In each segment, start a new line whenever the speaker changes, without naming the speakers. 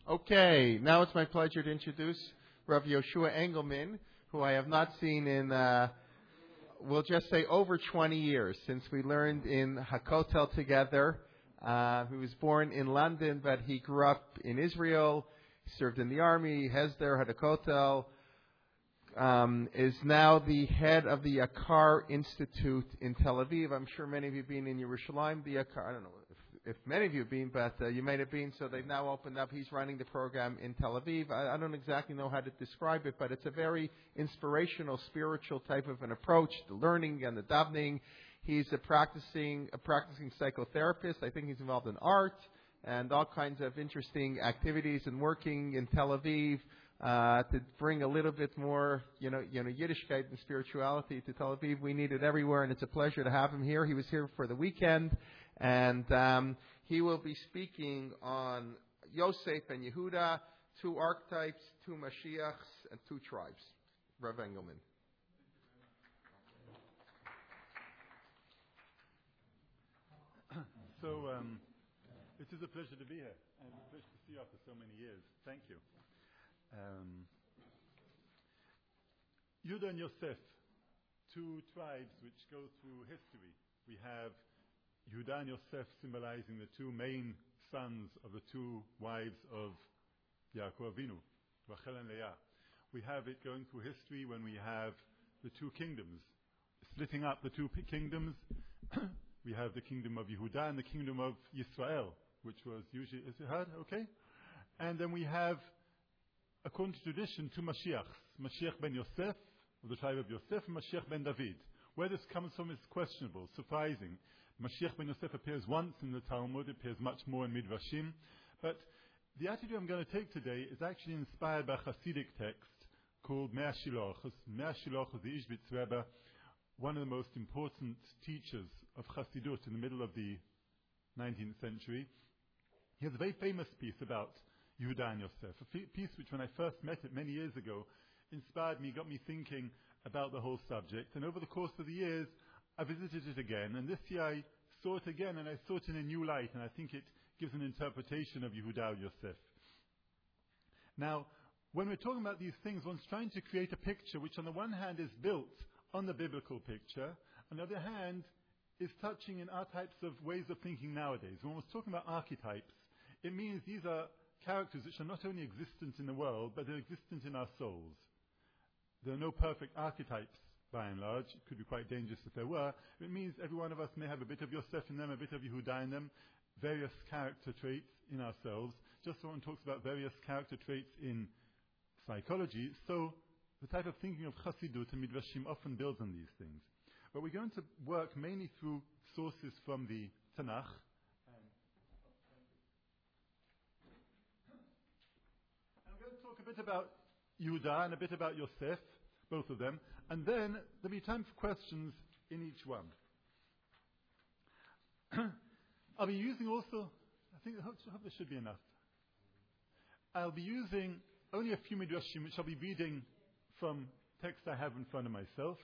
Okay, now it's my pleasure to introduce Rav Yoshua Engelman, who I have not seen in, we'll just say, over 20 years, since we learned in Hakotel together. He was born in London, but he grew up in Israel. He served in the army, Hesder, had a Kotel. Is now the head of the Yakar Institute in Tel Aviv. I'm sure many of you have been in Yerushalayim. The Yakar, I don't know if many of you have been, but you may have been. So they've now opened up. He's running the program in Tel Aviv. I don't exactly know how to describe it, but it's a very inspirational, spiritual type of an approach, the learning and the davening. He's a practicing psychotherapist. I think he's involved in art and all kinds of interesting activities and working in Tel Aviv. To bring a little bit more, Yiddishkeit and spirituality to Tel Aviv. We need it everywhere, and it's a pleasure to have him here. He was here for the weekend, and he will be speaking on Yosef and Yehuda, two archetypes, two Mashiachs, and two tribes. Rav Engelman.
So, it is a pleasure to be here, and a pleasure to see you after so many years. Thank you. Yehuda and Yosef, two tribes which go through history. We have Yehuda and Yosef symbolizing the two main sons of the two wives of Yaakov Avinu, Rachel and Leah. We have it going through history when we have the two kingdoms, splitting up the two kingdoms. We have the kingdom of Yehuda and the kingdom of Yisrael, which was usually, is it heard? Okay? And then we have, according to tradition, two Mashiachs, Mashiach ben Yosef, of the tribe of Yosef, and Mashiach ben David. Where this comes from is questionable, surprising. Mashiach ben Yosef appears once in the Talmud, appears much more in Midrashim. But the attitude I'm going to take today is actually inspired by a Hasidic text called Mea Shiloch. Mea Shiloch is the Ishbitz Rebbe, one of the most important teachers of Hasidut in the middle of the 19th century. He has a very famous piece about Yehuda and Yosef, a piece which when I first met it many years ago inspired me, got me thinking about the whole subject, and over the course of the years I visited it again, and this year I saw it again, and I saw it in a new light, and I think it gives an interpretation of Yehuda and Yosef. Now, when we're talking about these things, one's trying to create a picture which on the one hand is built on the biblical picture, on the other hand is touching in our types of ways of thinking nowadays. When we're talking about archetypes, it means these are characters which are not only existent in the world, but they're existent in our souls. There are no perfect archetypes, by and large. It could be quite dangerous if there were. It means every one of us may have a bit of Yosef in them, a bit of Yehuda in them, various character traits in ourselves. Just when one talks about various character traits in psychology, so the type of thinking of Chassidut and Midrashim often builds on these things. But we're going to work mainly through sources from the Tanakh. I'm going to talk a bit about Yehuda and a bit about Yosef, both of them, and then there'll be time for questions in each one. I'll be using also, I hope there should be enough. I'll be using only a few midrashim, which I'll be reading from text I have in front of myself.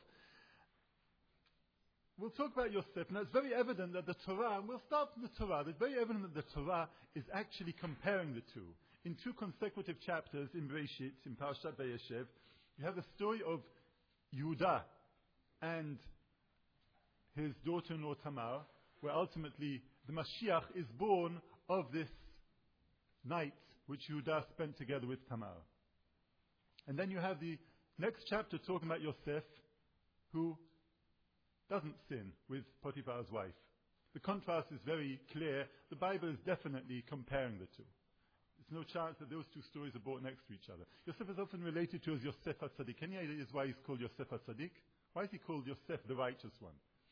We'll talk about Yosef. Now it's very evident that the Torah, and we'll start from the Torah, it's very evident that the Torah is actually comparing the two. In two consecutive chapters in Bereshit, in Parashat Vayeshev, you have the story of Yehuda and his daughter-in-law Tamar, where ultimately the Mashiach is born of this night which Yehuda spent together with Tamar. And then you have the next chapter talking about Yosef, who doesn't sin with Potiphar's wife. The contrast is very clear. The Bible is definitely comparing the two. There's no chance that those two stories are brought next to each other. Yosef is often related to as Yosef HaTzadik. Any ideas why he's called Yosef HaTzadik? Why is he called Yosef, the righteous one?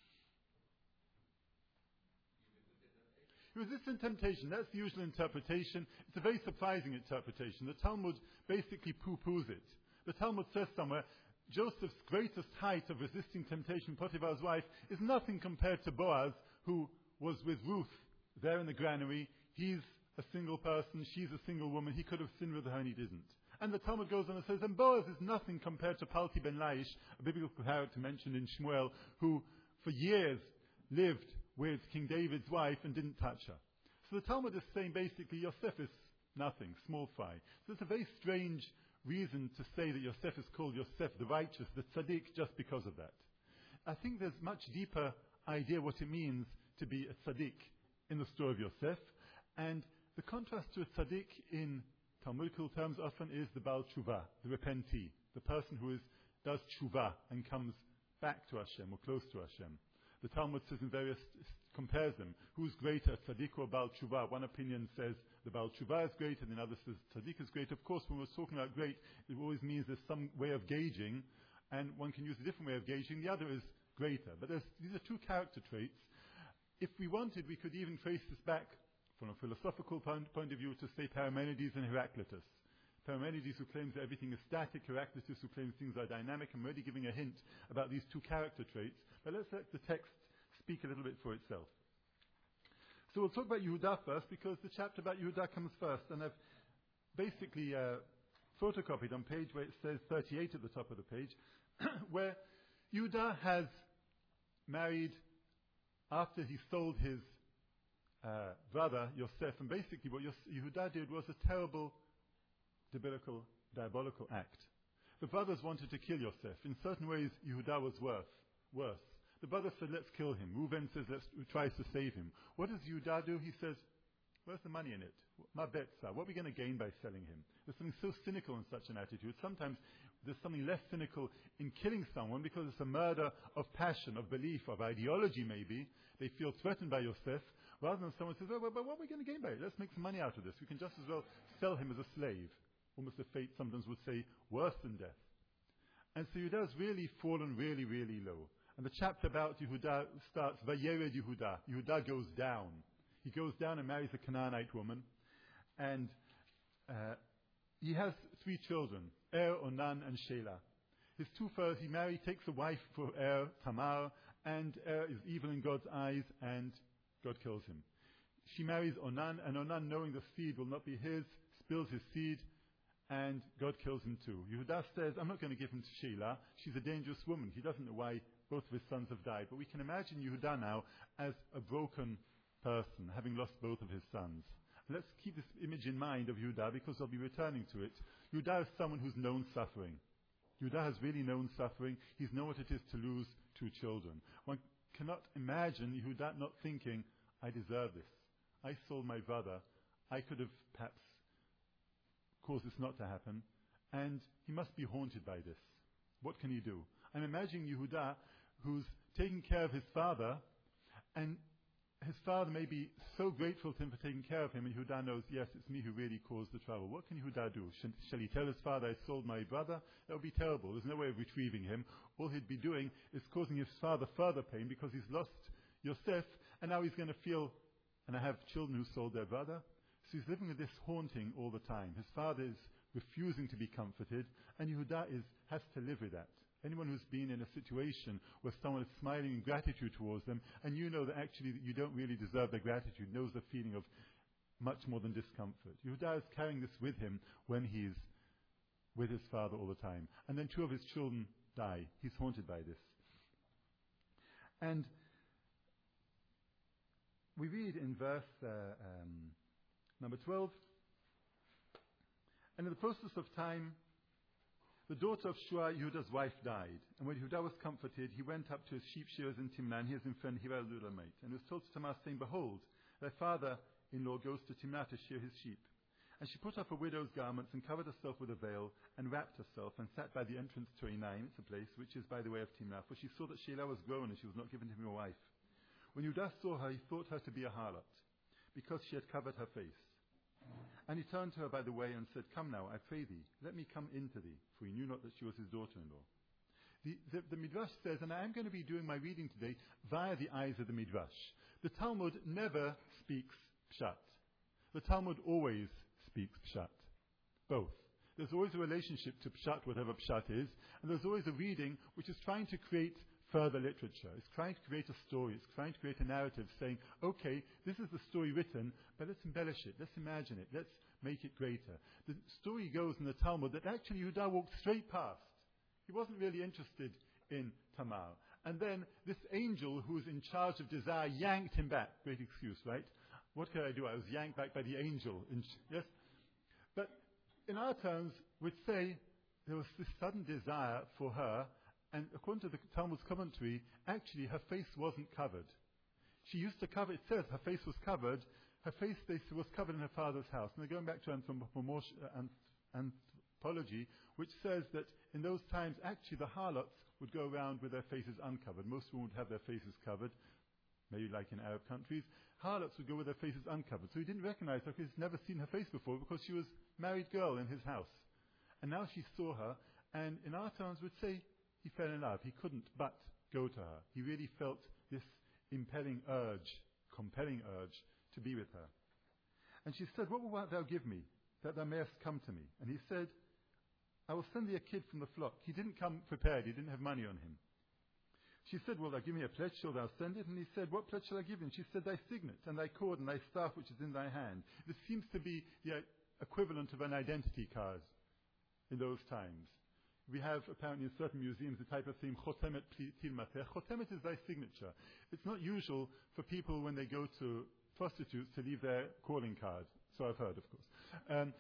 He resisted temptation. That's the usual interpretation. It's a very surprising interpretation. The Talmud basically poo-poos it. The Talmud says somewhere, Joseph's greatest height of resisting temptation, Potiphar's wife, is nothing compared to Boaz, who was with Ruth there in the granary. He's a single person, she's a single woman. He could have sinned with her and he didn't. And the Talmud goes on and says, and Boaz is nothing compared to Palti ben Laish, a biblical character mentioned in Shmuel, who for years lived with King David's wife and didn't touch her. So the Talmud is saying basically Yosef is nothing, small fry. So it's a very strange reason to say that Yosef is called Yosef the righteous, the tzaddik, just because of that. I think there's much deeper idea what it means to be a tzaddik in the story of Yosef, and the contrast to a tzaddik in Talmudical terms often is the Baal Tshuva, the repentee, the person who does tshuva and comes back to Hashem or close to Hashem. The Talmud says compares them. Who's greater, tzaddik or Baal Tshuva? One opinion says the Baal Tshuva is greater, and another says tzaddik is greater. Of course, when we're talking about great, it always means there's some way of gauging, and one can use a different way of gauging. The other is greater. But these are two character traits. If we wanted, we could even trace this back from a philosophical point of view to, say, Parmenides and Heraclitus. Parmenides, who claims that everything is static, Heraclitus, who claims things are dynamic. I'm already giving a hint about these two character traits, but let's let the text speak a little bit for itself. So we'll talk about Yehuda first, because the chapter about Yehuda comes first, and I've basically photocopied on page where it says 38 at the top of the page, where Yehuda has married after he sold his brother Yosef, and basically what Yehuda did was a terrible diabolical act. The brothers wanted to kill Yosef. In certain ways, Yehuda was worse. The brothers said, let's kill him. Reuven says, tries to save him. What does Yehuda do? He says, where's the money in it? Ma betza. What are we going to gain by selling him? There's something so cynical in such an attitude. Sometimes there's something less cynical in killing someone because it's a murder of passion, of belief, of ideology maybe. They feel threatened by Yosef, rather than someone says, but what are we going to gain by it? Let's make some money out of this. We can just as well sell him as a slave. Almost a fate sometimes would say worse than death. And so Yehuda has really fallen really, really low. And the chapter about Yehuda starts, Vayered Yehuda. Yehuda goes down. He goes down and marries a Canaanite woman. And he has 3 children, Onan, and Shelah. His two first, he takes a wife for Tamar, and is evil in God's eyes, and God kills him. She marries Onan, and Onan, knowing the seed will not be his, spills his seed, and God kills him too. Yehuda says, I'm not going to give him to Shelah. She's a dangerous woman. He doesn't know why both of his sons have died. But we can imagine Yehuda now as a broken person, having lost both of his sons. Let's keep this image in mind of Yehuda, because I'll be returning to it. Yehuda is someone who's known suffering. Yehuda has really known suffering. He's known what it is to lose 2 children. One cannot imagine Yehuda not thinking, I deserve this. I sold my brother. I could have perhaps caused this not to happen. And he must be haunted by this. What can he do? I'm imagining Yehuda, who's taking care of his father, and his father may be so grateful to him for taking care of him, and Yehuda knows, yes, it's me who really caused the trouble. What can Yehuda do? Shall he tell his father, I sold my brother? That would be terrible. There's no way of retrieving him. All he'd be doing is causing his father further pain, because he's lost Yosef, and now he's going to feel, and I have children who sold their brother. So he's living with this haunting all the time. His father is refusing to be comforted, and Yehuda has to live with that. Anyone who's been in a situation where someone is smiling in gratitude towards them, and you know that actually you don't really deserve their gratitude, knows the feeling of much more than discomfort. Yehuda is carrying this with him when he's with his father all the time. And then 2 of his children die. He's haunted by this. And we read in verse number 12, and in the process of time, the daughter of Shua, Yehuda's wife, died. And when Yehuda was comforted, he went up to his sheep shearers in Timnah, and he and his friend Hira Lulamite, and was told to Tamar, saying, Behold, thy father-in-law goes to Timnah to shear his sheep. And she put off her widow's garments and covered herself with a veil and wrapped herself and sat by the entrance to Enaim, it's a place which is by the way of Timnah, for she saw that Shelah was grown and she was not given to him a wife. When Yehuda saw her, he thought her to be a harlot, because she had covered her face. And he turned to her by the way and said, Come now, I pray thee, let me come in to thee, for he knew not that she was his daughter-in-law. The Midrash says, and I am going to be doing my reading today via the eyes of the Midrash. The Talmud never speaks pshat. The Talmud always speaks pshat. Both. There's always a relationship to pshat, whatever pshat is, and there's always a reading which is trying to create further literature. It's trying to create a story. It's trying to create a narrative saying, okay, this is the story written, but let's embellish it. Let's imagine it. Let's make it greater. The story goes in the Talmud that actually Yehuda walked straight past. He wasn't really interested in Tamar. And then this angel who was in charge of desire yanked him back. Great excuse, right? What could I do? I was yanked back by the angel. Yes? our terms, would say there was this sudden desire for her, and according to the Talmud's commentary, actually her face wasn't covered. She used to cover, it says her face was covered, her face was covered in her father's house. And they're going back to anthropology, which says that in those times, actually the harlots would go around with their faces uncovered. Most women would have their faces covered, maybe like in Arab countries. Harlots would go with their faces uncovered. So he didn't recognize her because he's never seen her face before because she was a married girl in his house. And now she saw her, and in our terms would say he fell in love. He couldn't but go to her. He really felt this compelling urge to be with her. And she said, "What wilt thou give me, that thou mayest come to me?" And he said, "I will send thee a kid from the flock." He didn't come prepared. He didn't have money on him. She said, "Will thou give me a pledge? Shall thou send it?" And he said, "What pledge shall I give thee?" And she said, "Thy signet, and thy cord, and thy staff which is in thy hand." This seems to be the equivalent of an identity card in those times. We have apparently in certain museums the type of thing, chotemet til matech. Chotemet is thy signature. It's not usual for people when they go to prostitutes to leave their calling card. So I've heard, of course.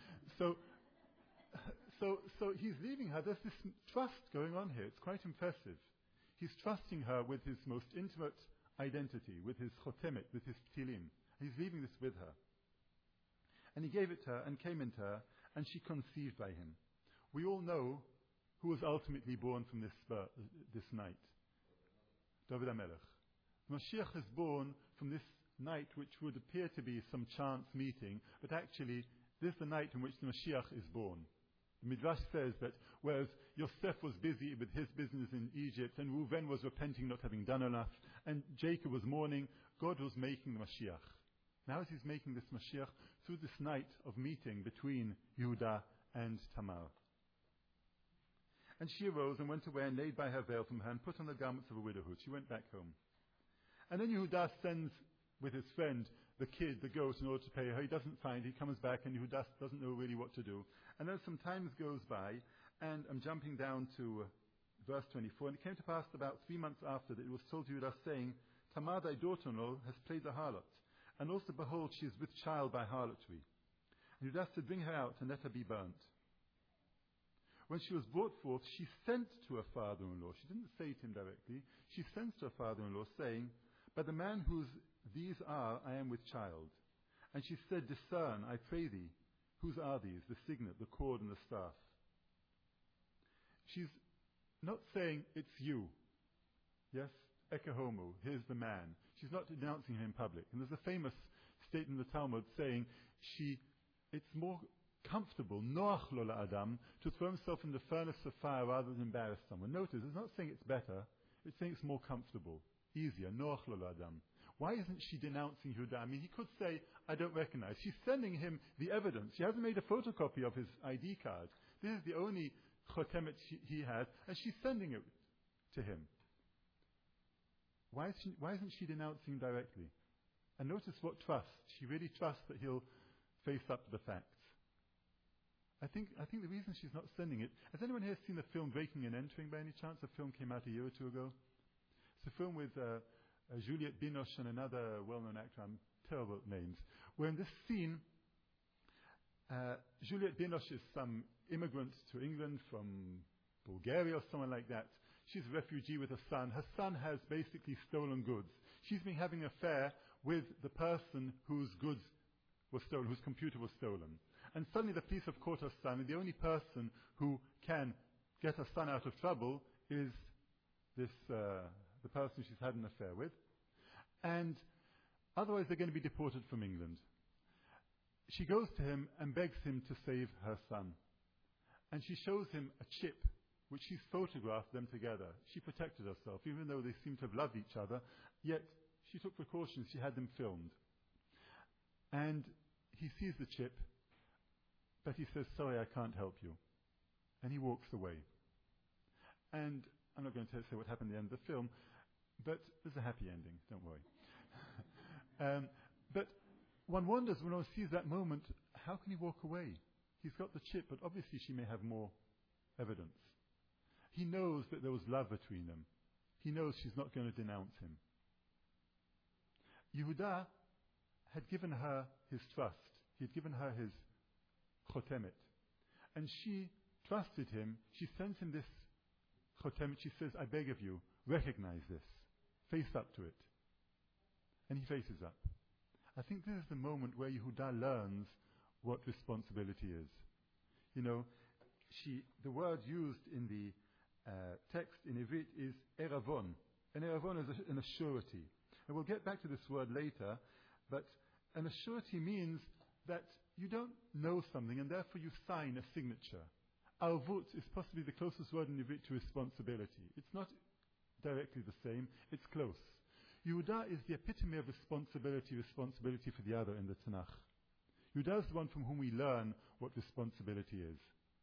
So he's leaving her. There's this trust going on here. It's quite impressive. He's trusting her with his most intimate identity, with his chotemet, with his ptilim. He's leaving this with her. And he gave it to her and came into her, and she conceived by him. We all know who was ultimately born from this night. David HaMelech. Mashiach is born from this night which would appear to be some chance meeting, but actually this is the night in which the Mashiach is born. The Midrash says that whereas Yosef was busy with his business in Egypt, and Reuven was repenting not having done enough, and Jacob was mourning, God was making the Mashiach. Now as he's making this Mashiach through this night of meeting between Yehuda and Tamar. And she arose and went away and laid by her veil from her and put on the garments of a widowhood. She went back home. And then Yehuda sends with his friend the kid, the goat, in order to pay her. He doesn't find. He comes back and Yehuda doesn't know really what to do. And then some time goes by, and I'm jumping down to verse 24. And it came to pass about 3 months after that it was told to Yehuda, saying, Tamar thy daughter-in-law has played the harlot. And also behold, she is with child by harlotry. And Yehuda said, bring her out and let her be burnt. When she was brought forth, she sent to her father-in-law. She didn't say to him directly. She sent to her father-in-law, saying, by the man whose these are, I am with child. And she said, discern, I pray thee, whose are these, the signet, the cord, and the staff. She's not saying, it's you. Yes? Eke homo, here's the man. She's not denouncing him in public. And there's a famous statement in the Talmud saying, it's more comfortable, noach lo la'adam, to throw himself in the furnace of fire rather than embarrass someone. Notice, it's not saying it's better, it's saying it's more comfortable, easier, noach lo la'adam. Why isn't she denouncing Yehuda? I mean, he could say, I don't recognize. She's sending him the evidence. She hasn't made a photocopy of his ID card. This is the only chotemet he has, and she's sending it to him. Why isn't she denouncing him directly? And notice what trust. She really trusts that he'll face up to the facts. I think the reason she's not sending it... Has anyone here seen the film Breaking and Entering by any chance? The film came out a year or two ago. It's a film with Juliette Binoche and another well-known actor, I'm terrible at names, where in this scene, Juliette Binoche is some immigrant to England from Bulgaria or someone like that. She's a refugee with a son. Her son has basically stolen goods. She's been having an affair with the person whose goods were stolen, whose computer was stolen. And suddenly the police have caught her son, and the only person who can get her son out of trouble is this the person she's had an affair with. And otherwise they're going to be deported from England. She goes to him and begs him to save her son. And she shows him a chip, which she's photographed them together. She protected herself, even though they seem to have loved each other, yet she took precautions, she had them filmed. And he sees the chip, but he says, sorry, I can't help you. And he walks away. And I'm not going to say what happened at the end of the film, but there's a happy ending, don't worry. But one wonders when one sees that moment, how can he walk away? He's got the chip, but obviously she may have more evidence. He knows that there was love between them. He knows she's not going to denounce him. Yehuda had given her his trust. He had given her his chotemet. And she trusted him. She sends him this chotem. She says, I beg of you, recognize this. Face up to it. And he faces up. I think this is the moment where Yehuda learns what responsibility is. You know, the word used in the text in Ivrit is eravon. And eravon is an assurity. And we'll get back to this word later, but an assurity means that you don't know something and therefore you sign a signature. Arvut is possibly the closest word in Ivrit to responsibility. It's not directly the same, it's close. Yehuda is the epitome of responsibility for the other in the Tanakh. Yehuda is the one from whom we learn what responsibility is.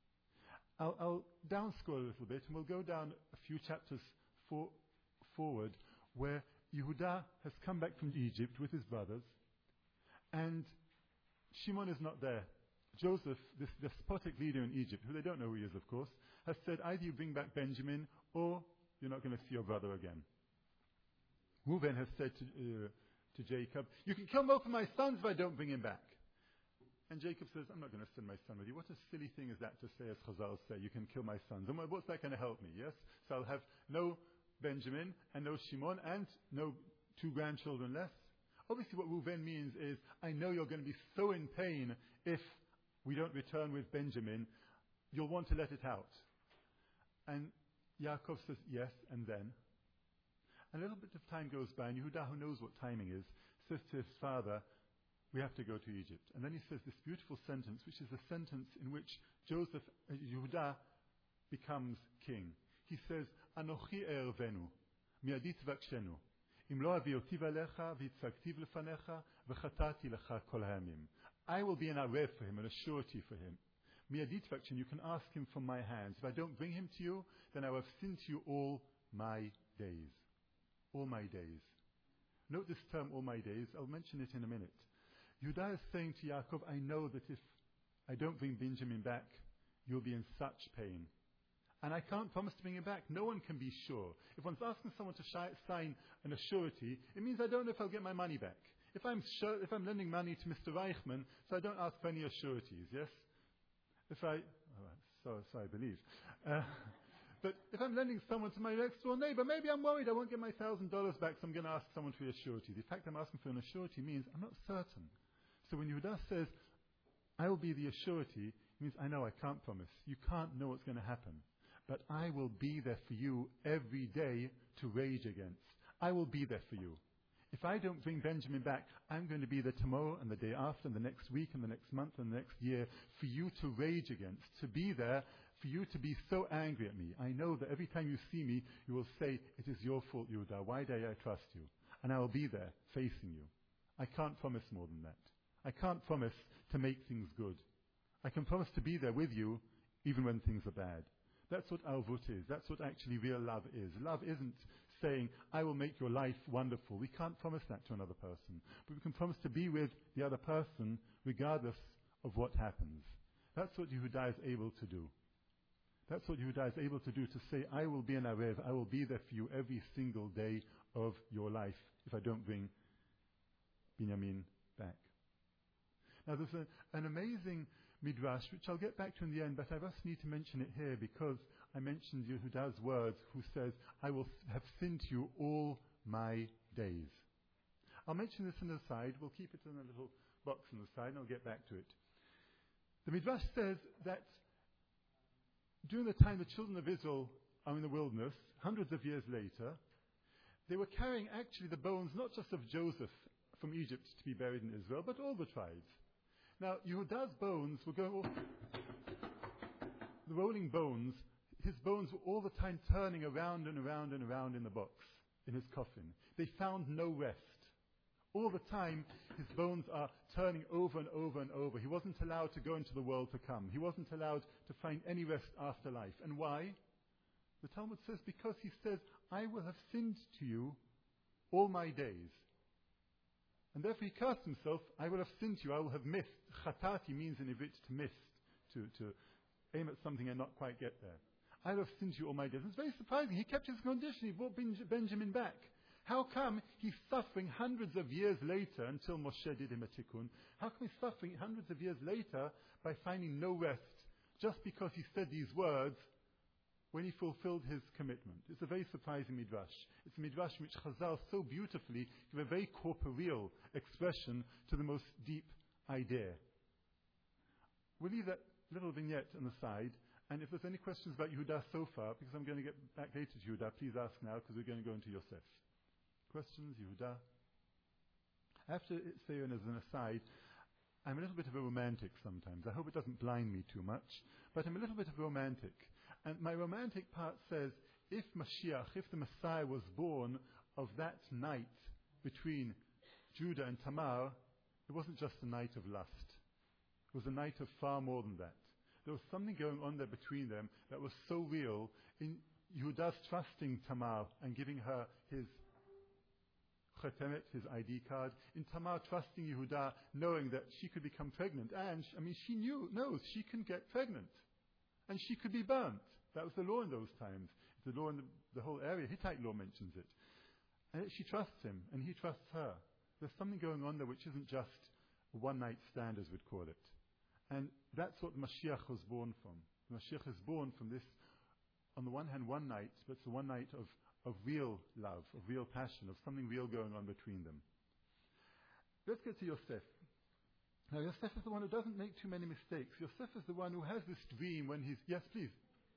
I'll downscroll a little bit and we'll go down a few chapters forward where Yehuda has come back from Egypt with his brothers and Shimon is not there. Joseph, this despotic leader in Egypt, who they don't know who he is of course, has said either you bring back Benjamin or you're not going to see your brother again. Reuben has said to Jacob, you can kill both of my sons if I don't bring him back. And Jacob says, I'm not going to send my son with you. What a silly thing is that to say, as Chazal say, you can kill my sons. And what's that going to help me, yes? So I'll have no Benjamin and no Shimon and no 2 grandchildren less. Obviously what Reuven means is, I know you're going to be so in pain if we don't return with Benjamin, you'll want to let it out. And Yaakov says, yes, and then. A little bit of time goes by, and Yehuda, who knows what timing is, says to his father, we have to go to Egypt. And then he says this beautiful sentence, which is the sentence in which Yehuda becomes king. He says, Anochi ervenu, miadi tvakshenu, im lo avioti v'alecha v'yitzagtiv lefanecha v'chatati lecha kol hayamim. I will be an arev for him, an assurity for him. Miadi tvakshenu, you can ask him from my hands. If I don't bring him to you, then I will have sinned to you all my days. All my days. Note this term, all my days. I'll mention it in a minute. Yehuda is saying to Yaakov, I know that if I don't bring Benjamin back, you'll be in such pain. And I can't promise to bring him back. No one can be sure. If one's asking someone to sign an assurity, it means I don't know if I'll get my money back. If I'm lending money to Mr. Reichman, so I don't ask for any assurities, yes? So I believe. But if I'm lending someone to my next door neighbor, maybe I'm worried I won't get my $1,000 back, so I'm going to ask someone for a surety. The fact I'm asking for an assurity means I'm not certain. So when Yehuda says, I will be the assurity, it means I know I can't promise. You can't know what's going to happen. But I will be there for you every day to rage against. I will be there for you. If I don't bring Benjamin back, I'm going to be there tomorrow and the day after and the next week and the next month and the next year for you to rage against, to be there, for you to be so angry at me. I know that every time you see me, you will say, it is your fault, Yehuda. Why dare I trust you? And I will be there facing you. I can't promise more than that. I can't promise to make things good. I can promise to be there with you even when things are bad. That's what Arvut is. That's what actually real love is. Love isn't saying, I will make your life wonderful. We can't promise that to another person. But we can promise to be with the other person regardless of what happens. That's what Yehuda is able to do. That's what Yehuda is able to do, to say, I will be an Arev, I will be there for you every single day of your life if I don't bring Binyamin back. Now there's an amazing midrash, which I'll get back to in the end, but I just need to mention it here because I mentioned Yehuda's words, who says, I will have sinned to you all my days. I'll mention this on the side, we'll keep it in a little box on the side, and I'll get back to it. The midrash says that during the time the children of Israel are in the wilderness, hundreds of years later, they were carrying actually the bones not just of Joseph from Egypt to be buried in Israel, but all the tribes. Now, Yehuda's bones were going, the rolling bones, his bones were all the time turning around and around and around in the box, in his coffin. They found no rest. All the time, his bones are turning over and over and over. He wasn't allowed to go into the world to come. He wasn't allowed to find any rest after life. And why? The Talmud says, because he says, I will have sinned to you all my days. And therefore he cursed himself, I will have sinned to you, I will have missed. Chatati means in Ivrit to miss, to aim at something and not quite get there. I will have sinned to you all my days. It's very surprising. He kept his condition. He brought Benjamin back. How come he's suffering hundreds of years later, until Moshe did him a tikkun, how come he's suffering hundreds of years later by finding no rest just because he said these words when he fulfilled his commitment. It's a very surprising midrash. It's a midrash in which Chazal so beautifully give a very corporeal expression to the most deep idea. We'll leave that little vignette on the side, and if there's any questions about Yehuda so far, because I'm going to get back later to Yehuda, please ask now, because we're going to go into Yosef. Questions, Yehuda? I have to say, and as an aside, I'm a little bit of a romantic sometimes. I hope it doesn't blind me too much, but I'm a little bit of a romantic. And my romantic part says, if Mashiach, if the Messiah was born of that night between Judah and Tamar, it wasn't just a night of lust. It was a night of far more than that. There was something going on there between them that was so real in Yehuda's trusting Tamar and giving her his chetemet, his ID card, in Tamar trusting Yehuda, knowing that she could become pregnant. And, she knows she can get pregnant. And she could be burnt. That was the law in those times. It's the law in the whole area. Hittite law mentions it. And she trusts him, and he trusts her. There's something going on there which isn't just a one-night stand, as we'd call it. And that's what the Mashiach was born from. The Mashiach is born from this, on the one hand, one night, but it's a one night of real love, of real passion, of something real going on between them. Let's get to Yosef. Now, Yosef is the one who doesn't make too many mistakes. Yosef is the one who has this dream when he's... Yes, please.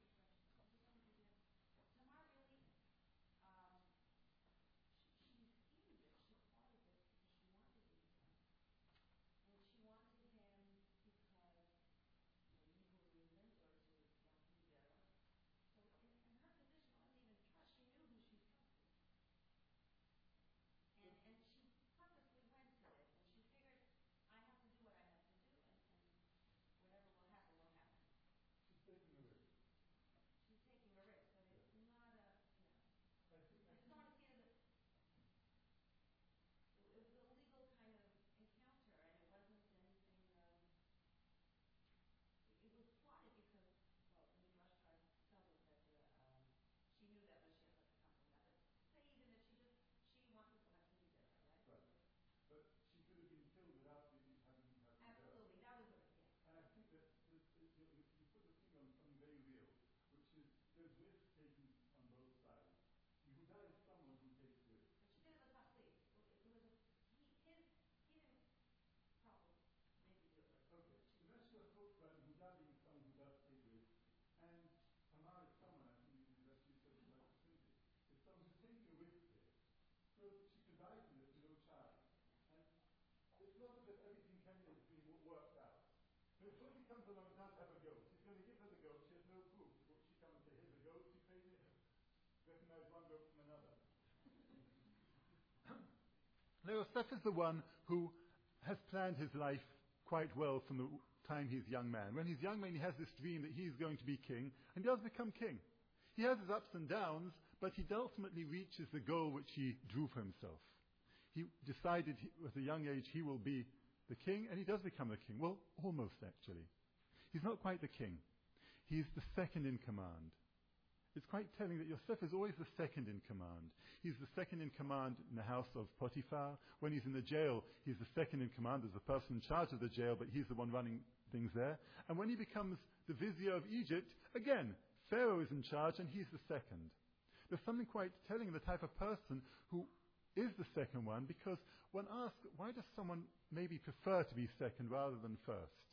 Yosef is the one who has planned his life quite well from the time he's a young man. When he's a young man, he has this dream that he's going to be king, and he does become king. He has his ups and downs, but he ultimately reaches the goal which he drew for himself. He decided at a young age he will be the king, and he does become the king. Well, almost actually. He's not quite the king. He's the second in command. It's quite telling that Yosef is always the second in command. He's the second in command in the house of Potiphar. When he's in the jail, he's the second in command. There's a person in charge of the jail, but he's the one running things there. And when he becomes the vizier of Egypt, again, Pharaoh is in charge and he's the second. There's something quite telling of the type of person who is the second one, because one asks, why does someone maybe prefer to be second rather than first?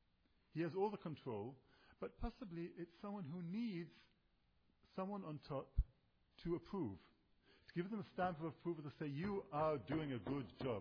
He has all the control, but possibly it's someone who needs someone on top to approve, to give them a stamp of approval, to say, you are doing a good job.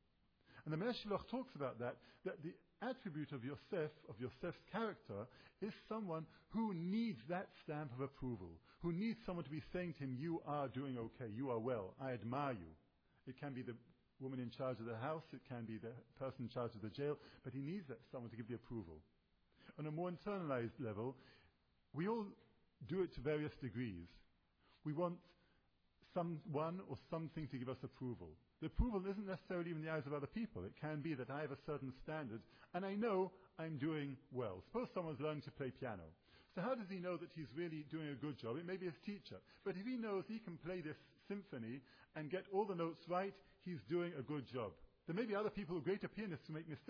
And the Melech Shiloach talks about that the attribute of Yosef's character, is someone who needs that stamp of approval, who needs someone to be saying to him, you are doing okay, you are well, I admire you. It can be the woman in charge of the house, it can be the person in charge of the jail, but he needs that someone to give the approval. On a more internalized level, we all do it to various degrees. We want someone or something to give us approval. The approval isn't necessarily in the eyes of other people. It can be that I have a certain standard and I know I'm doing well. Suppose someone's learning to play piano. So how does he know that he's really doing a good job? It may be his teacher. But if he knows he can play this symphony and get all the notes right, he's doing a good job. There may be other people who are greater pianists who make mistakes,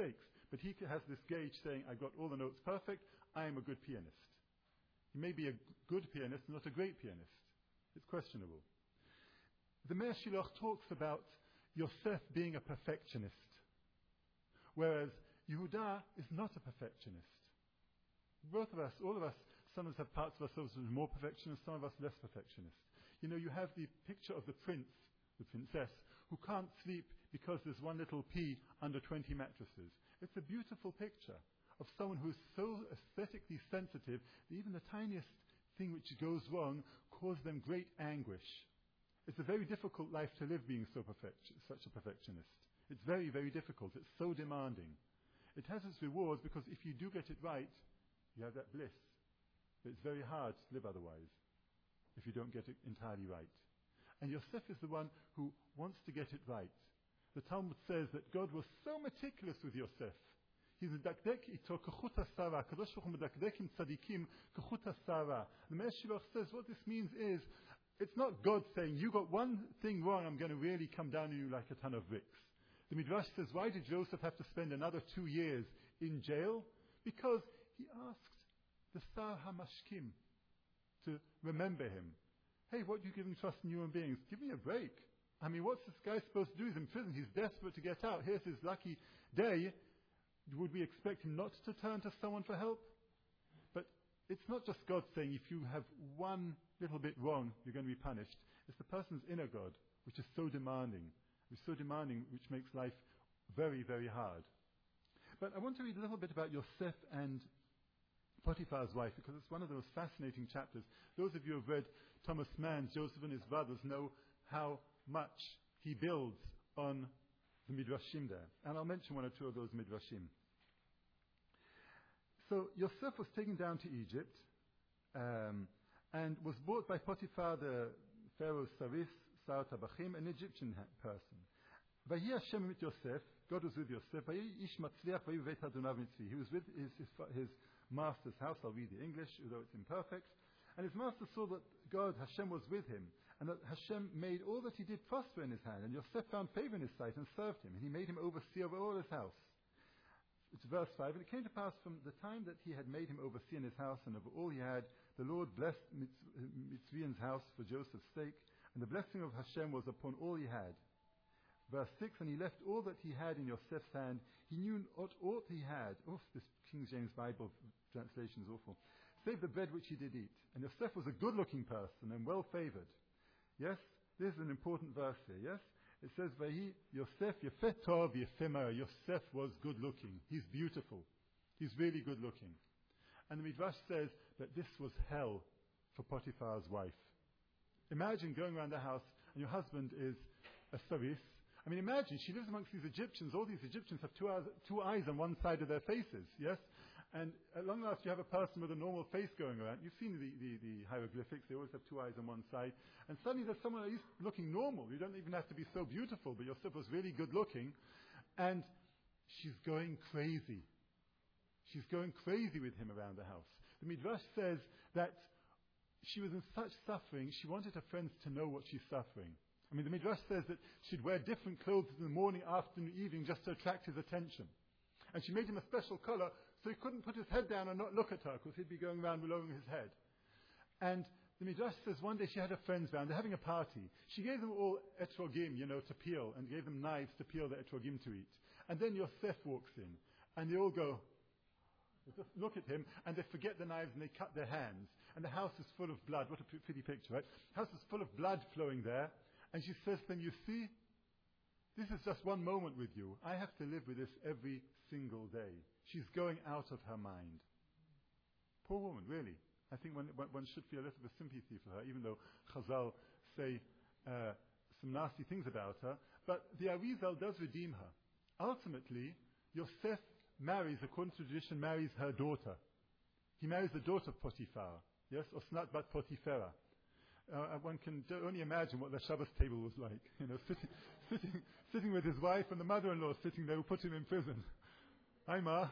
but he has this gauge saying, I got all the notes perfect, I am a good pianist. He may be a good pianist, not a great pianist. It's questionable. The Meir Shiloach talks about Yosef being a perfectionist, whereas Yehuda is not a perfectionist. Both of us, all of us, some of us have parts of ourselves that are more perfectionist, some of us less perfectionist. You know, you have the picture of the prince, the princess, who can't sleep because there's one little pea under 20 mattresses. It's a beautiful picture of someone who is so aesthetically sensitive that even the tiniest thing which goes wrong causes them great anguish. It's a very difficult life to live being such a perfectionist. It's very, very difficult. It's so demanding. It has its rewards because if you do get it right, you have that bliss. But it's very hard to live otherwise if you don't get it entirely right. And Yosef is the one who wants to get it right. The Talmud says that God was so meticulous with Yosef. He's medakdek ito kechut hasara. Kadosh Baruch Hu medakdek im tzadikim kechut hasara. The Meir Shiloach says what this means is, it's not God saying, you got one thing wrong, I'm going to really come down on you like a ton of bricks. The Midrash says, why did Joseph have to spend another 2 years in jail? Because he asked the Sar HaMashkim to remember him. Hey, what are you giving trust in human beings? Give me a break. I mean, what's this guy supposed to do? He's in prison. He's desperate to get out. Here's his lucky day. Would we expect him not to turn to someone for help? But it's not just God saying, if you have one little bit wrong, you're going to be punished. It's the person's inner God, which is so demanding. Which makes life very, very hard. But I want to read a little bit about Yosef and Potiphar's wife, because it's one of those fascinating chapters. Those of you who have read Thomas Mann's Joseph and His Brothers know how much he builds on the Midrashim there. And I'll mention one or two of those Midrashim. So Yosef was taken down to Egypt and was bought by Potiphar, the Pharaoh's Saris, Sar Tabachim, an Egyptian person. Vayi Hashem mit Yosef, God was with Yosef. Vayi ish matzliach vayi beit Adonav mitzvi. He was with his master's house. I'll read the English, although it's imperfect. And his master saw that God, Hashem, was with him, and that Hashem made all that he did prosper in his hand. And Yosef found favor in his sight and served him, and he made him overseer over all his house. It's verse 5. And it came to pass from the time that he had made him overseer in his house and over all he had, the Lord blessed Mitzrayim's house for Joseph's sake, and the blessing of Hashem was upon all he had. Verse 6, and he left all that he had in Yosef's hand. He knew not aught he had. This King James Bible translation is awful. Save the bread which he did eat. And Yosef was a good-looking person and well-favored. Yes, this is an important verse here, yes? It says, Vahi Yosef yefet tov yefemar. Yosef was good-looking. He's beautiful. He's really good-looking. And the Midrash says that this was hell for Potiphar's wife. Imagine going around the house and your husband is a saris. I mean, imagine, she lives amongst these Egyptians. All these Egyptians have two eyes on one side of their faces, yes? And at long last you have a person with a normal face going around. You've seen the hieroglyphics. They always have two eyes on one side. And suddenly there's someone at least looking normal. You don't even have to be so beautiful, but Yosef was really good looking. And she's going crazy. She's going crazy with him around the house. The Midrash says that she was in such suffering, she wanted her friends to know what she's suffering. I mean, the Midrash says that she'd wear different clothes in the morning, afternoon, evening, just to attract his attention. And she made him a special collar, so he couldn't put his head down and not look at her, because he'd be going around lowering his head. And the Midrash says one day she had her friends round, they're having a party. She gave them all etrogim, to peel, and gave them knives to peel the etrogim to eat. And then Yosef walks in, and they all go, they just look at him, and they forget the knives, and they cut their hands. And the house is full of blood. What a pretty picture, right? The house is full of blood flowing there. And she says to them, you see, this is just one moment with you. I have to live with this every single day. She's going out of her mind. Poor woman, really. I think one should feel a little bit of sympathy for her, even though Chazal say some nasty things about her. But the Arizal does redeem her. Ultimately, Yosef marries, according to tradition, marries her daughter. He marries the daughter of Potiphar. Yes, Osnat bat Potiphera. One can only imagine what the Shabbos table was like. Sitting with his wife and the mother-in-law sitting there who put him in prison. Hi, Ma.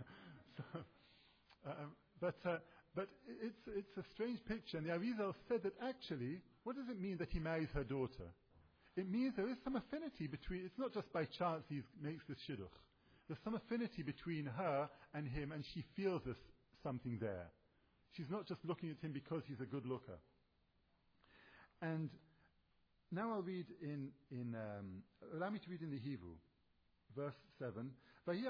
But it's a strange picture. And the Arizal said that actually, what does it mean that he marries her daughter? It means there is some affinity between. It's not just by chance he makes this shidduch. There's some affinity between her and him, and she feels there's something there. She's not just looking at him because he's a good looker. And now I'll read allow me to read in the Hebrew, verse 7. She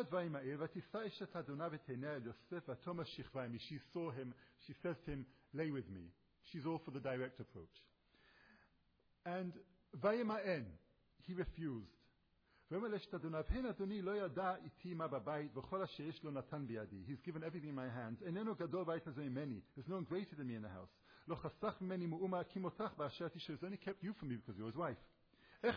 saw him, she says to him, lay with me. She's all for the direct approach. And Vayima'en, he refused. He's given everything in my hands. There's no one greater than me in the house. He's only kept you from me because you're his wife. How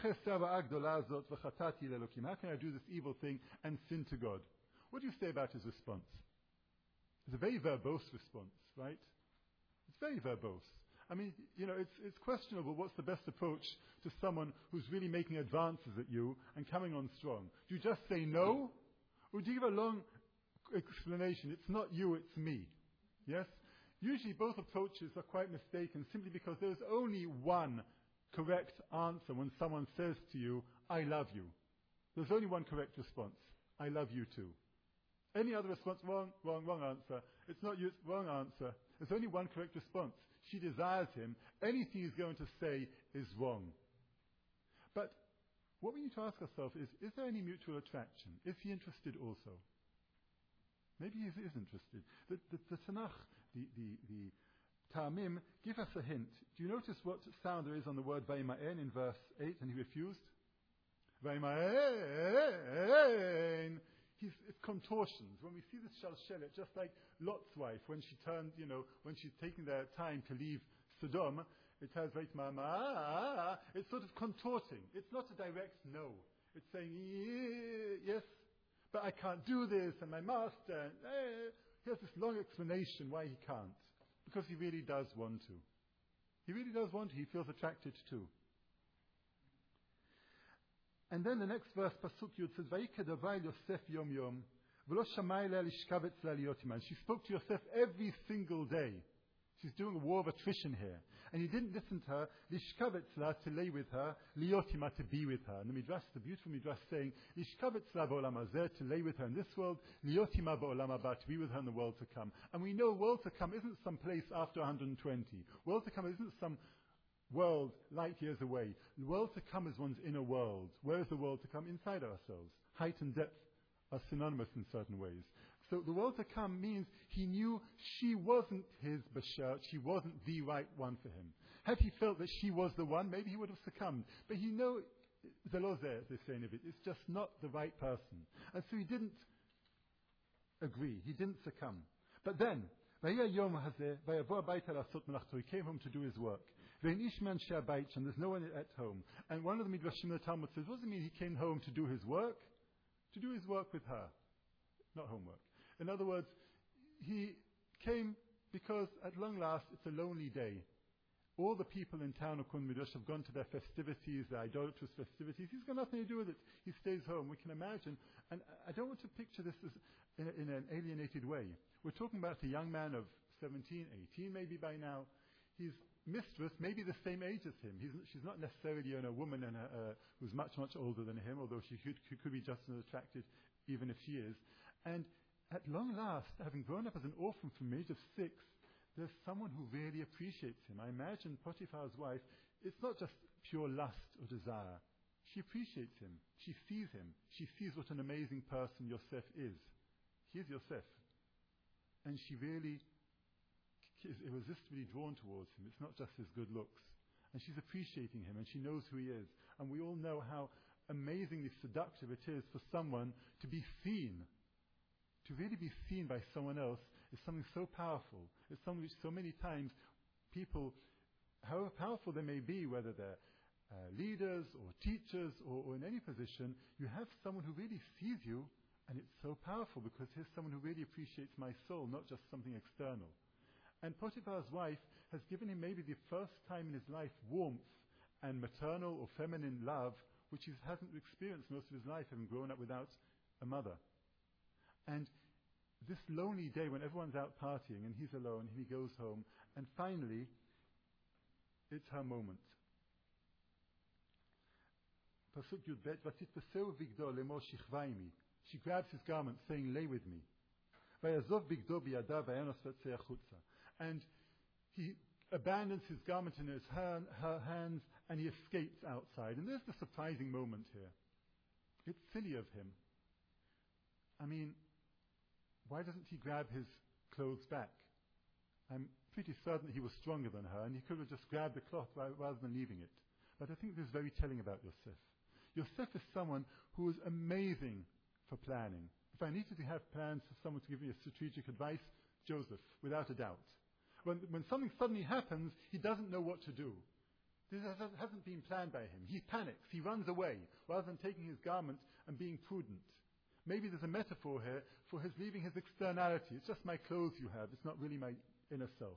can I do this evil thing and sin to God? What do you say about his response? It's a very verbose response, right? It's very verbose. I mean, it's questionable what's the best approach to someone who's really making advances at you and coming on strong. Do you just say no? Or do you give a long explanation? It's not you, it's me. Yes? Usually both approaches are quite mistaken simply because there's only one correct answer when someone says to you, I love you. There's only one correct response. I love you too. Any other response, wrong answer. It's not you, it's wrong answer. There's only one correct response. She desires him. Anything he's going to say is wrong. But what we need to ask ourselves is there any mutual attraction? Is he interested also? Maybe he is interested. The Tanakh, the Ta'amim, give us a hint. Do you notice what sound there is on the word Vayima'en in verse 8? And he refused? Vayima'en. It's contortions. When we see this shalshelet, just like Lot's wife, when she turned, when she's taking their time to leave Sodom, it has Vayima'en. It's sort of contorting. It's not a direct no. It's saying, yes, but I can't do this, and my master. He has this long explanation why he can't. Because he really does want to. He really does want to. He feels attracted to. And then the next verse, Pasuk Yud, says, Vayikadavai Yosef yom yom, v'lo shamai le'ah lishkavetz le'ah liot iman. She spoke to Yosef every single day. She's doing a war of attrition here. And he didn't listen to her, lishkavetz le'ah, to lay with her, liot iman, to be with her. And the Midrash, the beautiful Midrash saying, lishkavetz le'ah ba'olam hazeh, to lay with her in this world, liot iman ba'olam haba, to be with her in the world to come. And we know world to come isn't some place after 120. World to come isn't some world light years away. The world to come is one's inner world. Where is the world to come? Inside ourselves. Height and depth are synonymous in certain ways. So the world to come means he knew she wasn't his bashert, she wasn't the right one for him. Had he felt that she was the one, maybe he would have succumbed. But he knows, the lozer, as they say in it, it's just not the right person. And so he didn't agree, he didn't succumb. But then, he came home to do his work. And there's no one at home. And one of the Midrashim, the Talmud says, what does it mean he came home to do his work? To do his work with her. Not homework. In other words, he came because at long last it's a lonely day. All the people in town of Kun Midrash have gone to their festivities, their idolatrous festivities. He's got nothing to do with it. He stays home. We can imagine. And I don't want to picture this as in an alienated way. We're talking about a young man of 17, 18 maybe by now. His mistress may be the same age as him. She's not necessarily a woman who's much, much older than him, although she could be just as attractive even if she is. And at long last, having grown up as an orphan from the age of 6, there's someone who really appreciates him. I imagine Potiphar's wife, it's not just pure lust or desire. She appreciates him. She sees him. She sees what an amazing person Yosef is. He is Yosef. And she really is irresistibly drawn towards him. It's not just his good looks. And she's appreciating him, and she knows who he is. And we all know how amazingly seductive it is for someone to be seen. To really be seen by someone else is something so powerful. It's something which so many times people, however powerful they may be, whether they're leaders or teachers or in any position, you have someone who really sees you, and it's so powerful because here's someone who really appreciates my soul, not just something external. And Potiphar's wife has given him maybe the first time in his life warmth and maternal or feminine love, which he hasn't experienced most of his life, having grown up without a mother. And this lonely day when everyone's out partying and he's alone, he goes home, and finally, it's her moment. She grabs his garment, saying, lay with me. And he abandons his garment in her hands, and he escapes outside. And there's the surprising moment here. It's silly of him. I mean, why doesn't he grab his clothes back? I'm pretty certain that he was stronger than her, and he could have just grabbed the cloth rather than leaving it. But I think this is very telling about Yosef. Yosef is someone who is amazing for planning. If I needed to have plans for someone to give me a strategic advice, Joseph, without a doubt. When something suddenly happens, he doesn't know what to do. This hasn't been planned by him. He panics. He runs away rather than taking his garment and being prudent. Maybe there's a metaphor here for his leaving his externality. It's just my clothes you have. It's not really my inner self.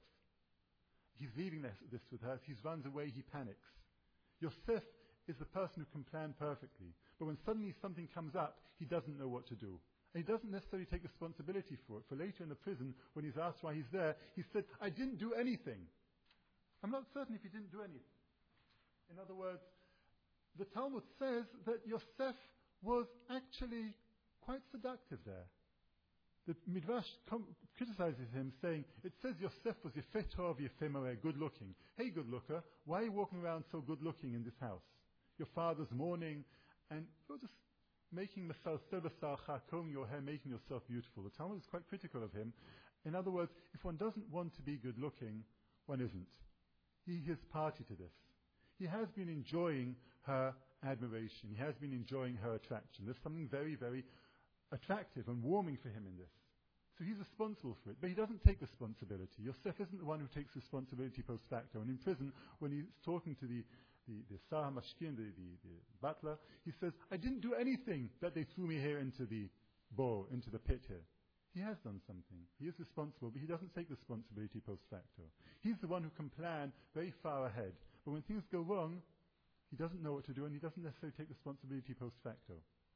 He's leaving this with her. He runs away. He panics. Yosef is the person who can plan perfectly. But when suddenly something comes up, he doesn't know what to do. And he doesn't necessarily take responsibility for it. For later in the prison, when he's asked why he's there, he said, I didn't do anything. I'm not certain if he didn't do anything. In other words, the Talmud says that Yosef was actually quite seductive there. The Midrash criticizes him, saying, it says Yosef was Yefeh Tov Yefeh Mareh, good looking. Hey, good looker, why are you walking around so good looking in this house? Your father's mourning, and you're just making combing your hair, making yourself beautiful. The Talmud is quite critical of him. In other words, if one doesn't want to be good looking, one isn't. He is party to this. He has been enjoying her admiration. He has been enjoying her attraction. There's something very, very attractive and warming for him in this. So he's responsible for it, but he doesn't take responsibility. Yosef isn't the one who takes responsibility post facto. And in prison, when he's talking to the Sar HaMashkin, the butler, he says, I didn't do anything that they threw me here into the bowl, into the pit here. He has done something. He is responsible, but he doesn't take responsibility post facto. He's the one who can plan very far ahead. But when things go wrong, he doesn't know what to do, and he doesn't necessarily take responsibility post facto.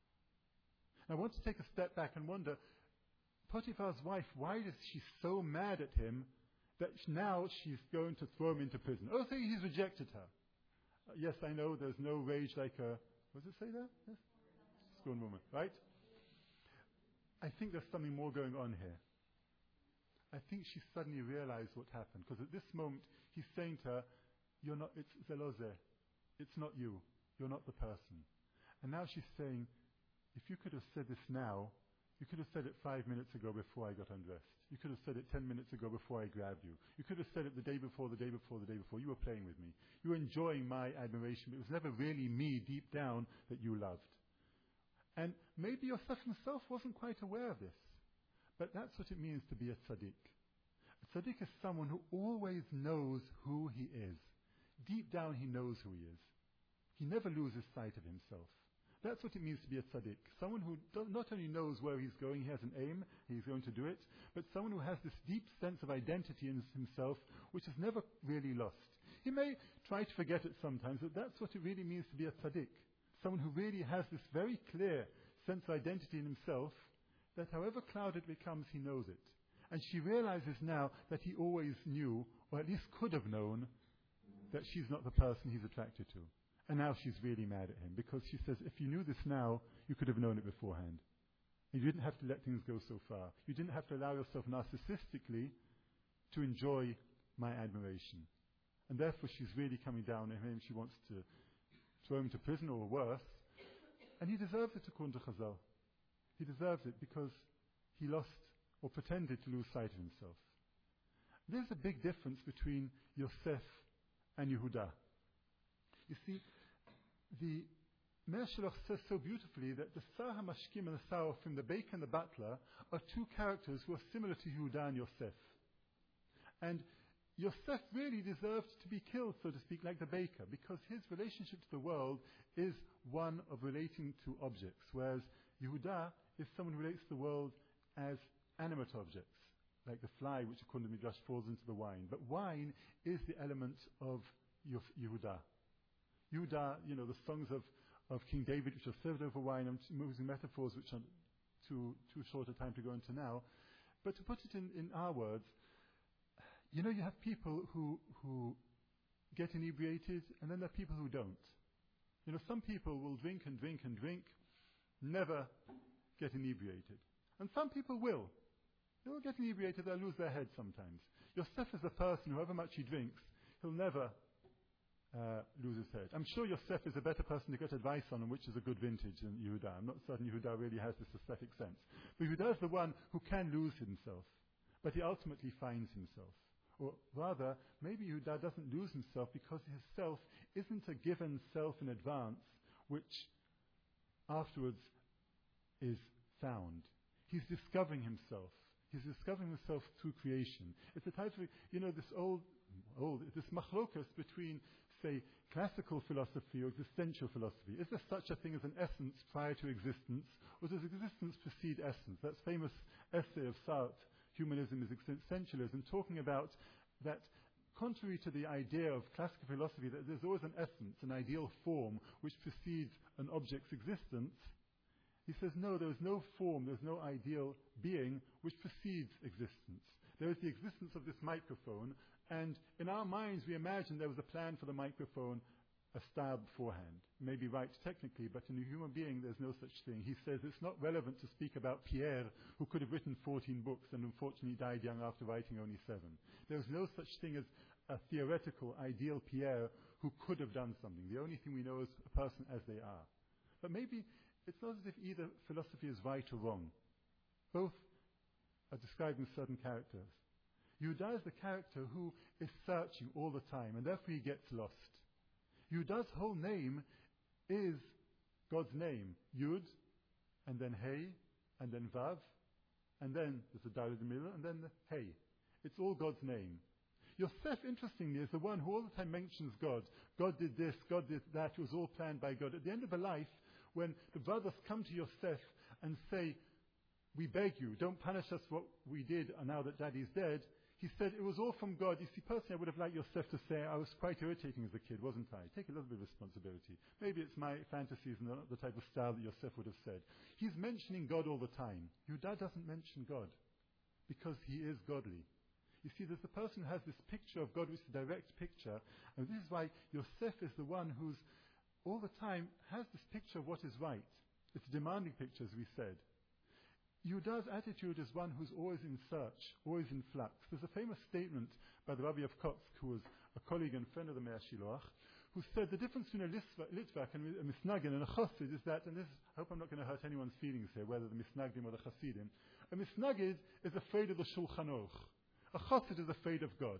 Now, I want to take a step back and wonder, Potiphar's wife, why is she so mad at him that now she's going to throw him into prison? Oh, so he's rejected her. Yes, I know there's no rage like a, what does it say there? Yes? Scorned woman, right? I think there's something more going on here. I think she suddenly realized what happened, because at this moment he's saying to her, you're not, it's Zelozeh. It's not you. You're not the person. And now she's saying, if you could have said this now, you could have said it 5 minutes ago before I got undressed. You could have said it 10 minutes ago before I grabbed you. You could have said it the day before, the day before, the day before. You were playing with me. You were enjoying my admiration, but it was never really me deep down that you loved. And maybe Yosef himself wasn't quite aware of this. But that's what it means to be a tzaddik. A tzaddik is someone who always knows who he is. Deep down he knows who he is. He never loses sight of himself. That's what it means to be a tzaddik. Someone who not only knows where he's going, he has an aim, he's going to do it, but someone who has this deep sense of identity in himself, which is never really lost. He may try to forget it sometimes, but that's what it really means to be a tzaddik. Someone who really has this very clear sense of identity in himself, that however clouded it becomes, he knows it. And she realizes now that he always knew, or at least could have known, that she's not the person he's attracted to. And now she's really mad at him, because she says, if you knew this now, you could have known it beforehand. You didn't have to let things go so far. You didn't have to allow yourself narcissistically to enjoy my admiration. And therefore she's really coming down on him. She wants to throw him to prison or worse. And he deserves it, according to Chazal. He deserves it because he lost or pretended to lose sight of himself. There's a big difference between Yosef and Yehuda. You see, the Meir Shalach says so beautifully that the Sar HaMashkim and the Sar Ofim, the baker and the butler, are two characters who are similar to Yehuda and Yosef. And Yosef really deserved to be killed, so to speak, like the baker, because his relationship to the world is one of relating to objects, whereas Yehuda is someone who relates to the world as animate objects, like the fly, which according to Midrash falls into the wine. But wine is the element of Yehuda. Yehuda, the songs of King David, which are served over wine. I'm using metaphors which are too short a time to go into now. But to put it in our words, you have people who get inebriated, and then there are people who don't. Some people will drink and drink and drink, never get inebriated. And some people will. They will get inebriated, they'll lose their head sometimes. Yosef is a person, however much he drinks, he'll never lose his head. I'm sure Yosef is a better person to get advice on which is a good vintage than Yehuda. I'm not certain Yehuda really has this aesthetic sense. But Yehuda is the one who can lose himself, but he ultimately finds himself. Or rather, maybe Yehuda doesn't lose himself because his self isn't a given self in advance, which afterwards is found. He's discovering himself. He's discovering himself through creation. It's a type of, this machlokas between, say, classical philosophy or existential philosophy. Is there such a thing as an essence prior to existence, or does existence precede essence? That famous essay of Sartre, Humanism is Existentialism, talking about that contrary to the idea of classical philosophy that there's always an essence, an ideal form, which precedes an object's existence, he says, no, there's no form, there's no ideal being which precedes existence. There is the existence of this microphone, and in our minds we imagine there was a plan for the microphone, a style beforehand. Maybe right technically, but in a human being there's no such thing. He says it's not relevant to speak about Pierre, who could have written 14 books and unfortunately died young after writing only 7. There's no such thing as a theoretical, ideal Pierre who could have done something. The only thing we know is a person as they are. But maybe it's not as if either philosophy is right or wrong. Both are describing certain characters. Yehuda is the character who is searching all the time, and therefore he gets lost. Yehuda's whole name is God's name. Yud, and then Hey, and then Vav, and then there's a Daled in the middle, and then the Hey. It's all God's name. Yosef, interestingly, is the one who all the time mentions God. God did this, God did that, it was all planned by God. At the end of the life, when the brothers come to Yosef and say, we beg you, don't punish us for what we did now that Daddy's dead, he said, it was all from God. You see, personally, I would have liked Yosef to say, I was quite irritating as a kid, wasn't I? Take a little bit of responsibility. Maybe it's my fantasies and not the type of style that Yosef would have said. He's mentioning God all the time. Yehuda doesn't mention God because he is godly. You see, there's a person who has this picture of God, which is a direct picture, and this is why Yosef is the one who's all the time has this picture of what is right. It's a demanding picture, as we said. Yehuda's attitude is one who's always in search, always in flux. There's a famous statement by the Rabbi of Kotsk, who was a colleague and friend of the Meir Shiloach, who said the difference between a Litvak and a Misnagin and a Chassid is that, and this, I hope I'm not going to hurt anyone's feelings here, whether the Misnagdim or the Chassidim, a Misnagid is afraid of the Shulchan Aruch. A Chassid is afraid of God.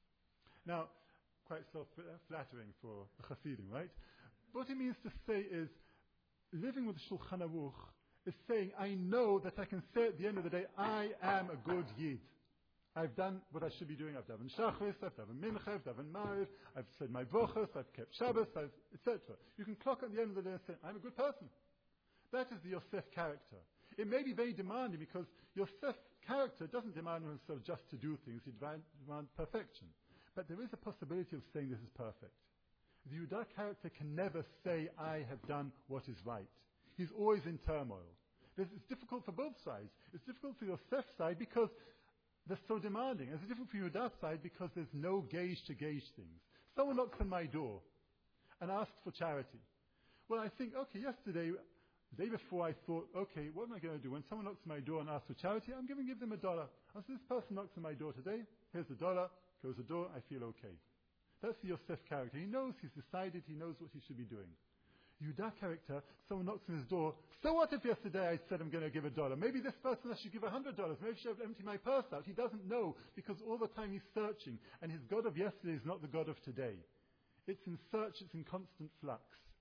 Now, quite self-flattering for a Chassidim, right? What it means to say is, living with Shulchan Aruch is saying, I know that I can say at the end of the day, I am a good Yid. I've done what I should be doing. I've done Shachris, I've done Mincha, I've done Mariv, I've said my Brochos, I've kept Shabbos, etc. You can clock at the end of the day and say, I'm a good person. That is the Yosef character. It may be very demanding because Yosef's character doesn't demand himself just to do things, he demands perfection. But there is a possibility of saying this is perfect. The Yehuda character can never say, I have done what is right. He's always in turmoil. It's difficult for both sides. It's difficult for Yosef's side because they're so demanding. It's difficult for Yehuda's side because there's no gauge to gauge things. Someone knocks on my door and asks for charity. Well, I think, okay, yesterday, the day before, I thought, okay, what am I going to do? When someone knocks on my door and asks for charity, I'm going to give them $1. So this person knocks on my door today, here's $1, close the door, I feel okay. That's the Yosef character. He knows, he's decided, he knows what he should be doing. Yehuda character, someone knocks on his door, so what if yesterday I said I'm going to give $1? Maybe this person I should give $100. Maybe I should empty my purse out. He doesn't know because all the time he's searching, and his God of yesterday is not the God of today. It's in search, it's in constant flux.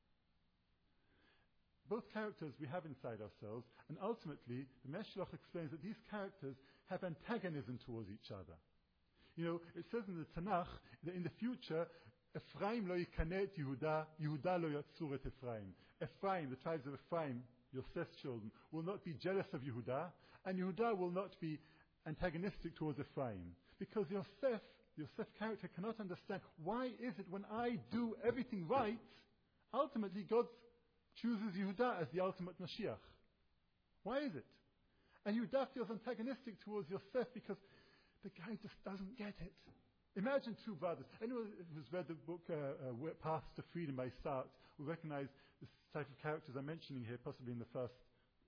Both characters we have inside ourselves, and ultimately, the Meir Shiloach explains that these characters have antagonism towards each other. You know, it says in the Tanakh that in the future, Ephraim lo yikanet Yehuda, Yehuda lo yatzur et Ephraim. Ephraim, the tribes of Ephraim, Yosef's children, will not be jealous of Yehuda, and Yehuda will not be antagonistic towards Ephraim. Because Yosef's character cannot understand, why is it when I do everything right, ultimately God chooses Yehuda as the ultimate Mashiach? Why is it? And Yehuda feels antagonistic towards Yosef because the guy just doesn't get it. Imagine two brothers. Anyone who's read the book Paths to Freedom by Sartre will recognize this type of characters I'm mentioning here, possibly in the first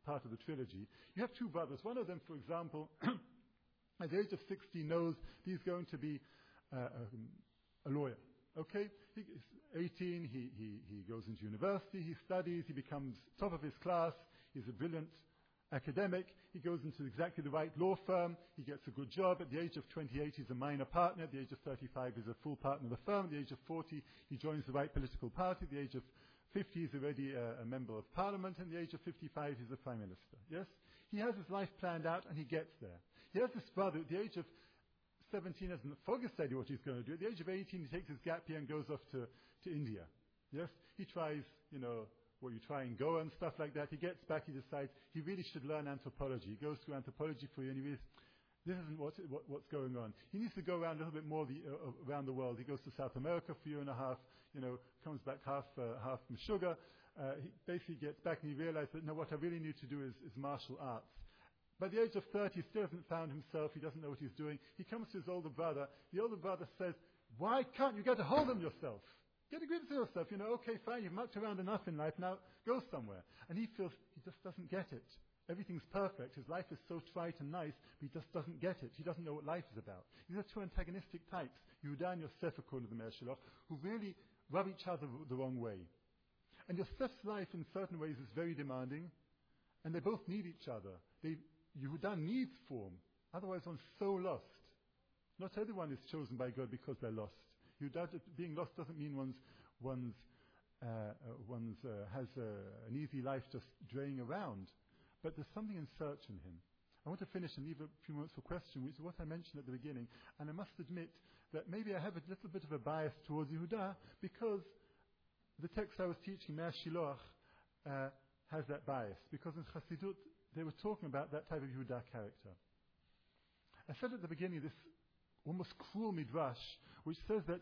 part of the trilogy. You have two brothers. One of them, for example, at the age of 60 knows he's going to be a lawyer. Okay? He's 18, he goes into university, he studies, he becomes top of his class, he's a brilliant academic, he goes into exactly the right law firm, he gets a good job. At the age of 28, he's a minor partner. At the age of 35, he's a full partner of the firm. At the age of 40, he joins the right political party. At the age of 50, he's already a member of parliament. And at the age of 55, he's a prime minister. Yes? He has his life planned out, and he gets there. He has this brother. At the age of 17, hasn't focused idea what he's going to do. At the age of 18, he takes his gap year and goes off to India. Yes? He tries, where you try and go and stuff like that. He gets back, he decides he really should learn anthropology. He goes through anthropology for a year, and he realizes this isn't what's going on. He needs to go around a little bit more around the world. He goes to South America for a year and a half, comes back half Meshuggah. He basically gets back and he realizes that, no, what I really need to do is martial arts. By the age of 30, he still hasn't found himself. He doesn't know what he's doing. He comes to his older brother. The older brother says, why can't you get a hold of yourself? Get a grip of yourself. Okay, fine, you've mucked around enough in life, now go somewhere. And he feels he just doesn't get it. Everything's perfect. His life is so trite and nice, but he just doesn't get it. He doesn't know what life is about. These are two antagonistic types, Yehuda and Yosef, according to the Meir Shiloh, who really rub each other the wrong way. And Yosef's life, in certain ways, is very demanding, and they both need each other. Yehuda needs form, otherwise one's so lost. Not everyone is chosen by God because they're lost. Being lost doesn't mean one's has an easy life just draying around. But there's something in search in him. I want to finish and leave a few moments for question, which is what I mentioned at the beginning. And I must admit that maybe I have a little bit of a bias towards Yehuda because the text I was teaching, Meir Shiloh, has that bias. Because in Chassidut, they were talking about that type of Yehuda character. I said at the beginning this almost cruel midrash, which says that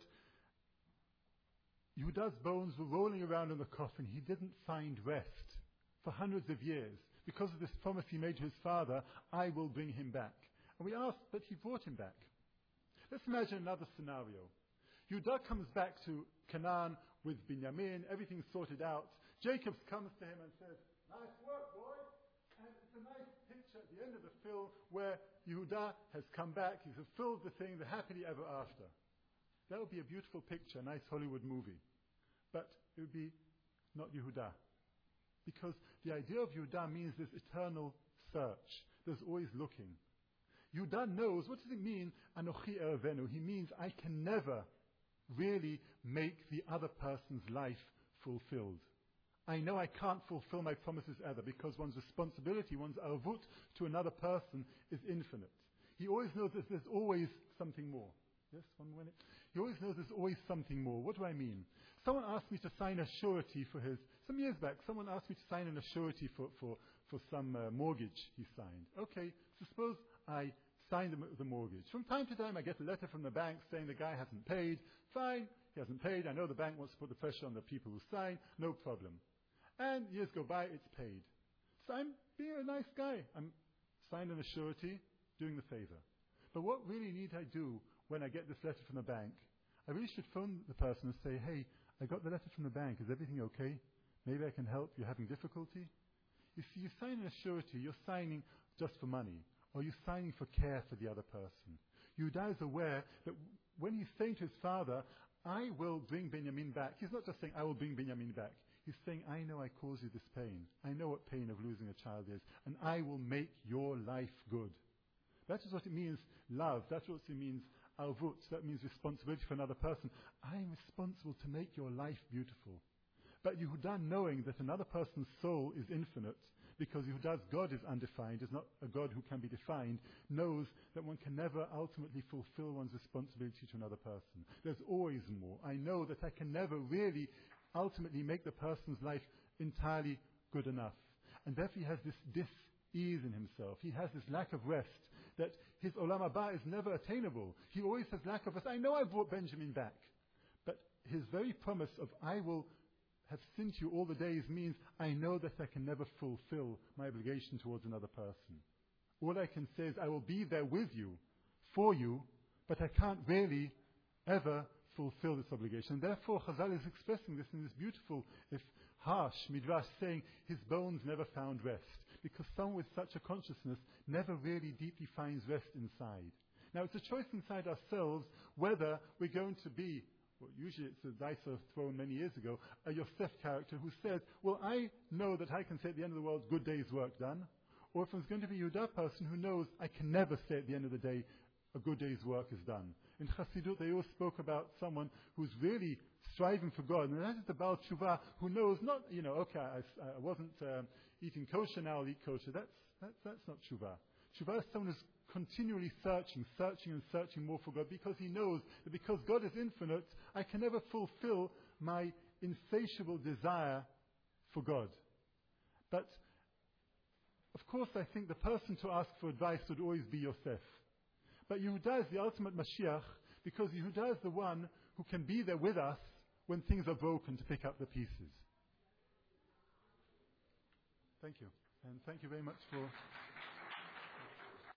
Yehuda's bones were rolling around in the coffin. He didn't find rest for hundreds of years. Because of this promise he made to his father, I will bring him back. And we asked, but he brought him back. Let's imagine another scenario. Yehuda comes back to Canaan with Binyamin, everything's sorted out. Jacob comes to him and says, nice work, boy. And it's a nice picture at the end of the film where Yehuda has come back, he's fulfilled the thing, the happily ever after. That would be a beautiful picture, a nice Hollywood movie. But it would be not Yehuda. Because the idea of Yehuda means this eternal search. There's always looking. Yehuda knows, what does it mean, Anochi Erevenu? He means I can never really make the other person's life fulfilled. I know I can't fulfill my promises either because one's responsibility, one's arvut to another person is infinite. He always knows that there's always something more. Yes, 1 minute. He always knows there's always something more. What do I mean? Someone asked me to sign a surety for some years back, someone asked me to sign a surety for some mortgage he signed. Okay, so suppose I sign the mortgage. From time to time I get a letter from the bank saying the guy hasn't paid. Fine, he hasn't paid. I know the bank wants to put the pressure on the people who sign. No problem. And years go by, it's paid. So I'm being a nice guy. I'm signing a surety, doing the favor. But what really need I do when I get this letter from the bank? I really should phone the person and say, hey, I got the letter from the bank. Is everything okay? Maybe I can help. You're having difficulty? You see, you sign a surety. You're signing just for money. Or you're signing for care for the other person. Yehuda is aware that when he's saying to his father, I will bring Binyamin back. He's not just saying, I will bring Binyamin back. He's saying, I know I caused you this pain. I know what pain of losing a child is. And I will make your life good. That is what it means, love. That's what it means, arvut. That means responsibility for another person. I am responsible to make your life beautiful. But Yehuda, knowing that another person's soul is infinite, because Yehuda's God is undefined, is not a God who can be defined, knows that one can never ultimately fulfill one's responsibility to another person. There's always more. I know that I can never really ultimately make the person's life entirely good enough. And therefore he has this dis-ease in himself. He has this lack of rest, that his olam haba is never attainable. He always has lack of rest. I know I brought Benjamin back. But his very promise of I will have sinned to you all the days means I know that I can never fulfill my obligation towards another person. All I can say is I will be there with you, for you, but I can't really ever fulfill this obligation. And therefore Chazal is expressing this in this beautiful, if harsh, midrash, saying his bones never found rest. because someone with such a consciousness never really deeply finds rest inside. Now, it's a choice inside ourselves whether we're going to be, well, usually it's a dice thrown many years ago, a Yosef character who says, well, I know that I can say at the end of the world, good day's work done. Or if there's going to be a Yehuda person who knows, I can never say at the end of the day, a good day's work is done. In Chassidut, they always spoke about someone who's really striving for God, and that is the Baal Tshuva, who knows not, okay, I wasn't eating kosher, now I'll eat kosher. That's not Tshuva. Tshuva is someone who's continually searching more for God, because he knows that because God is infinite, I can never fulfill my insatiable desire for God. But, of course, I think the person to ask for advice would always be Yosef. But Yehuda is the ultimate Mashiach, because Yehuda is the one who can be there with us when things are broken to pick up the pieces. Thank you. And thank you very much for